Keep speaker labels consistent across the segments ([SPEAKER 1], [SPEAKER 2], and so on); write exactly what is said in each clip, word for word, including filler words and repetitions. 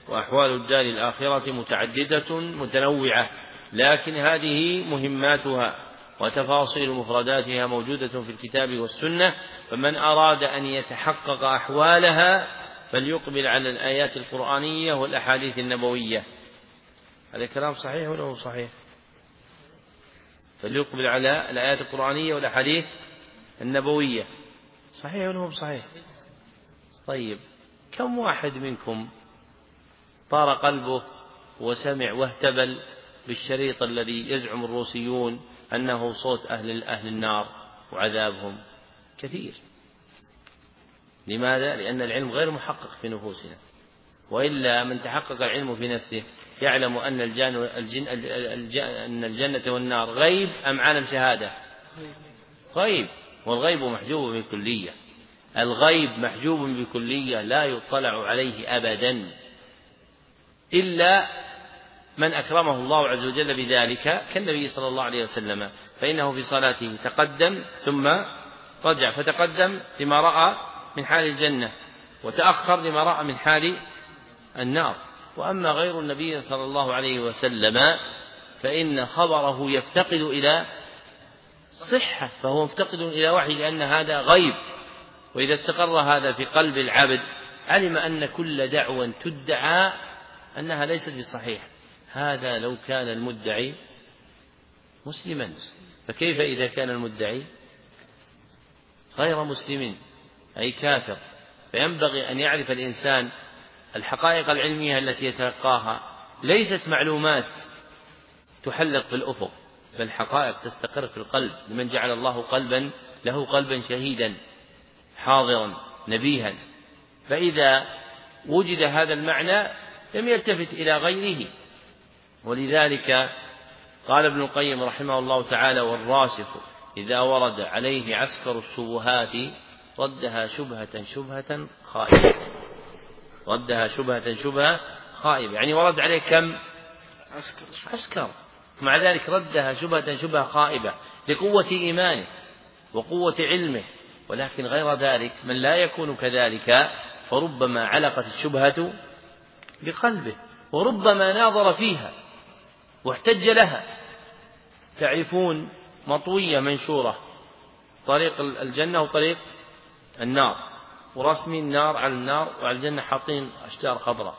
[SPEAKER 1] وأحوال الدار الآخرة متعددة متنوعة، لكن هذه مهماتها وتفاصيل مفرداتها موجودة في الكتاب والسنة، فمن أراد أن يتحقق أحوالها فليقبل على الآيات القرآنية والأحاديث النبوية. هذا الكلام صحيح ولا هو صحيح؟ فليقبل على الآيات القرآنية والأحاديث النبوية، صحيح ولا هو صحيح؟ طيب، كم واحد منكم طار قلبه وسمع واهتبل بالشريط الذي يزعم الروسيون أنه صوت أهل أهل النار وعذابهم؟ كثير. لماذا؟ لأن العلم غير محقق في نفوسنا، وإلا من تحقق العلم في نفسه يعلم أن الجن الجن الجن أن الجنة والنار غيب أم عالم شهادة؟ غيب، والغيب محجوب بكلية. الغيب محجوب بكلية لا يطلع عليه أبدا إلا من أكرمه الله عز وجل بذلك، كالنبي صلى الله عليه وسلم، فإنه في صلاته تقدم ثم رجع، فتقدم لما رأى من حال الجنة، وتأخر لما رأى من حال النار. وأما غير النبي صلى الله عليه وسلم فإن خبره يفتقد إلى صحة، فهو مفتقد إلى وحي، لأن هذا غيب. وإذا استقر هذا في قلب العبد علم أن كل دعوة تدعى أنها ليست بصحيح. هذا لو كان المدعي مسلما، فكيف إذا كان المدعي غير مسلم أي كافر؟ فينبغي أن يعرف الإنسان الحقائق العلمية التي يتلقاها ليست معلومات تحلق في الأفق، بل حقائق تستقر في القلب، لمن جعل الله قلبا له قلبا شهيدا حاضرا نبيها. فإذا وجد هذا المعنى لم يلتفت إلى غيره. ولذلك قال ابن القيم رحمه الله تعالى: والراسخ إذا ورد عليه عسكر الشبهات ردها شبهة شبهة خائبة. ردها شبهة شبهة خائبة، يعني ورد عليه كم عسكر، مع ذلك ردها شبهة شبهة خائبة لقوة إيمانه وقوة علمه. ولكن غير ذلك من لا يكون كذلك فربما علقت الشبهة بقلبه، وربما ناظر فيها واحتج لها. تعرفون مطوية منشورة طريق الجنة وطريق النار، ورسمي النار على النار وعلى الجنة حاطين أشجار خضراء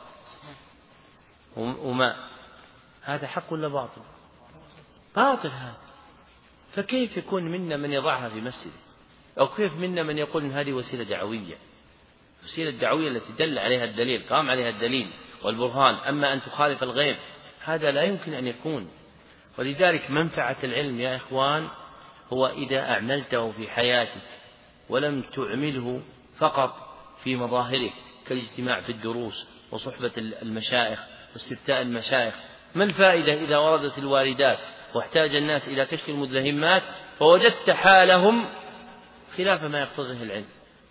[SPEAKER 1] وماء. هذا حق ولا باطل؟ باطل هذا. فكيف يكون منا من يضعها في مسجده؟ أو كيف منا من يقول إن هذه وسيلة دعوية، وسيلة دعوية التي دل عليها الدليل، قام عليها الدليل والبرهان، أما أن تخالف الغيب هذا لا يمكن أن يكون. ولذلك منفعة العلم يا إخوان هو إذا أعملته في حياتك ولم تعمله فقط في مظاهرك كالاجتماع في الدروس وصحبة المشايخ واستفتاء المشايخ. ما الفائدة إذا وردت الواردات واحتاج الناس إلى كشف المدلهمات فوجدت حالهم خلاف ما يقتضيه العلم؟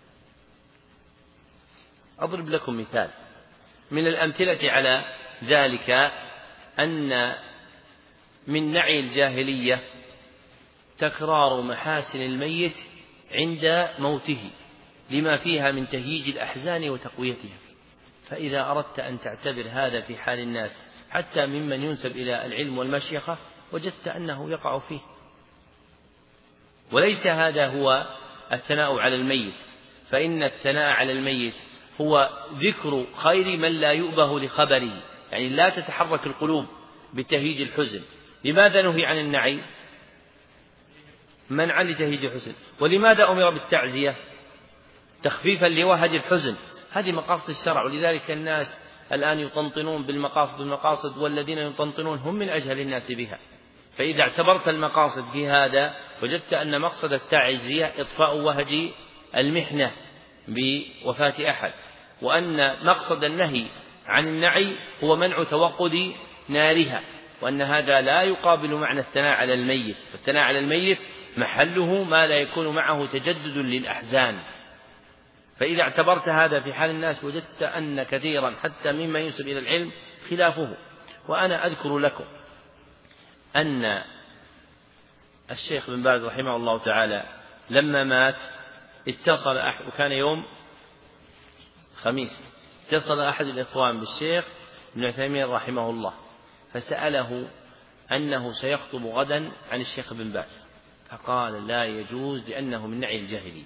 [SPEAKER 1] أضرب لكم مثال من الأمثلة على ذلك، أن من نعي الجاهلية تكرار محاسن الميت عند موته لما فيها من تهييج الأحزان وتقويتها. فإذا أردت أن تعتبر هذا في حال الناس حتى ممن ينسب إلى العلم والمشيخة وجدت أنه يقع فيه. وليس هذا هو الثناء على الميت، فإن الثناء على الميت هو ذكر خير من لا يؤبه لخبره، يعني لا تتحرك القلوب بتهيج الحزن. لماذا نهي عن النعي؟ منعا لتهيج الحزن. ولماذا أمر بالتعزية؟ تخفيفا لوهج الحزن. هذه مقاصد الشرع. ولذلك الناس الآن يطنطنون بالمقاصد المقاصد والذين يطنطنون هم من أجهل الناس بها. فإذا اعتبرت المقاصد في هذا وجدت أن مقصد التعزية إطفاء وهج المحنة بوفاة أحد، وأن مقصد النهي عن النعي هو منع توقد نارها، وأن هذا لا يقابل معنى الثناء على الميت. فالثناء على الميت محله ما لا يكون معه تجدد للأحزان. فإذا اعتبرت هذا في حال الناس وجدت أن كثيرا حتى مما ينسب إلى العلم خلافه. وأنا أذكر لكم أن الشيخ بن باز رحمه الله تعالى لما مات اتصل أحد، وكان يوم خميس، اتصل أحد الإخوان بالشيخ ابن عثيمين رحمه الله، فسأله أنه سيخطب غدا عن الشيخ بن باز، فقال لا يجوز لأنه من نعي الجاهلي.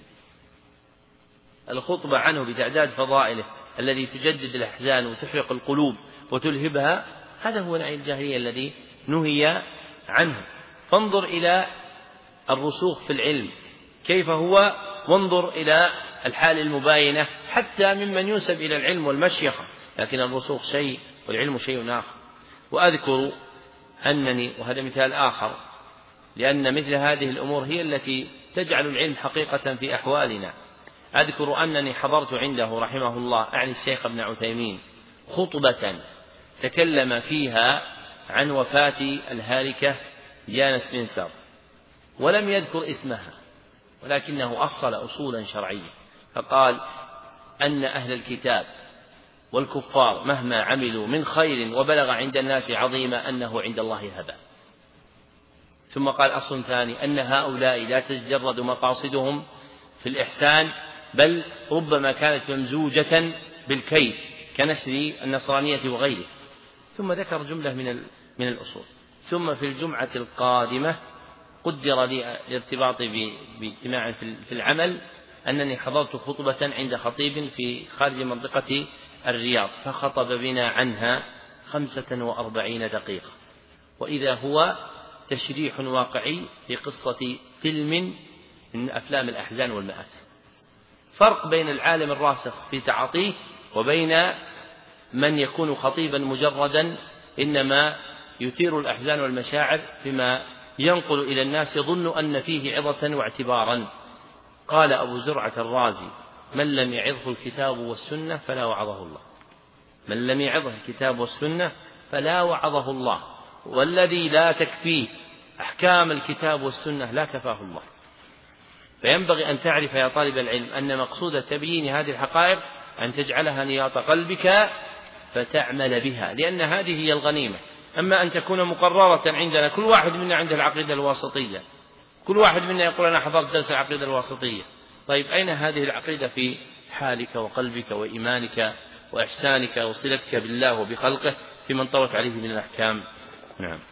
[SPEAKER 1] الخطبة عنه بتعداد فضائله الذي تجدد الأحزان وتحرق القلوب وتلهبها، هذا هو نعي الجاهلية الذي نهي عنه. فانظر إلى الرسوخ في العلم كيف هو، وانظر إلى الحال المباينة حتى ممن ينسب إلى العلم والمشيخة، لكن الرسوخ شيء والعلم شيء آخر. وأذكر أنني، وهذا مثال آخر، لأن مثل هذه الأمور هي التي تجعل العلم حقيقة في أحوالنا، أذكر أنني حضرت عنده رحمه الله أعني الشيخ ابن عثيمين خطبة تكلم فيها عن وفاة الهالكة جان سبنسر، ولم يذكر اسمها، ولكنه أصل أصولا شرعية، فقال أن أهل الكتاب والكفار مهما عملوا من خير وبلغ عند الناس عظيم أنه عند الله هباء. ثم قال أصل ثاني أن هؤلاء لا تتجرد مقاصدهم في الإحسان، بل ربما كانت ممزوجة بالكيد كنشر النصرانية وغيره. ثم ذكر جملة من من الأصول. ثم في الجمعة القادمة قدر لي الارتباط باجتماع في العمل أنني حضرت خطبة عند خطيب في خارج منطقة الرياض، فخطب بنا عنها خمسة وأربعين دقيقة، وإذا هو تشريح واقعي لقصة فيلم من أفلام الأحزان والمآسي. فرق بين العالم الراسخ في تعاطيه وبين من يكون خطيبا مجردا إنما يثير الأحزان والمشاعر بما ينقل إلى الناس يظن أن فيه عظة واعتبارا. قال أبو زرعة الرازي: من لم يعظه الكتاب والسنة فلا وعظه الله. من لم يعظه الكتاب والسنة فلا وعظه الله، والذي لا تكفيه أحكام الكتاب والسنة لا كفاه الله. فينبغي أن تعرف يا طالب العلم أن مقصود تبيين هذه الحقائق أن تجعلها نياط قلبك فتعمل بها، لأن هذه هي الغنيمة. أما أن تكون مقررة عندنا، كل واحد منا عنده العقيدة الواسطية، كل واحد منا يقول أنا حضرت درس العقيدة الواسطية، طيب أين هذه العقيدة في حالك وقلبك وإيمانك وإحسانك وصلتك بالله وبخلقه في من طوت عليه من الأحكام؟ نعم.